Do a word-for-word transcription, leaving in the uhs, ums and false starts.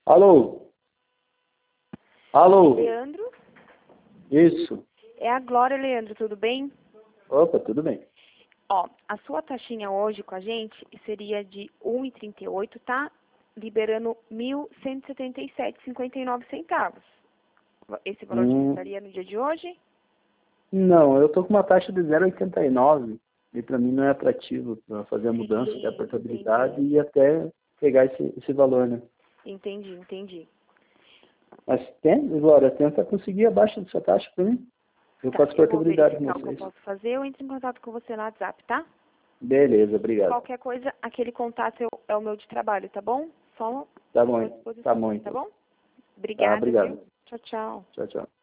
Alô? Alô? Leandro? Isso. É a Glória, Leandro, tudo bem? Opa, tudo bem. Ó, a sua taxinha hoje com a gente seria de um e trinta e oito, tá? Liberando mil cento e setenta e sete e cinquenta e nove centavos. Esse valor te Hum, restaria no dia de hoje? não, eu tô com uma taxa de zero vírgula oitenta e nove e para mim não é atrativo para fazer a mudança Sim, da portabilidade entendi. e até pegar esse, esse valor, né? Entendi, entendi. Mas tem, Glória, tenta conseguir abaixo dessa taxa para mim. Eu Tá, faço eu vou portabilidade com verificar o que eu vocês. posso fazer. Eu entro em contato com você no WhatsApp, tá? Beleza, obrigado. Qualquer coisa, aquele contato é o é o meu de trabalho, tá bom? Só Tá estou à bom, tá disposição, bom tá então. bom? Tá, Obrigada, obrigado. viu? Tchau, tchau. Tchau, tchau.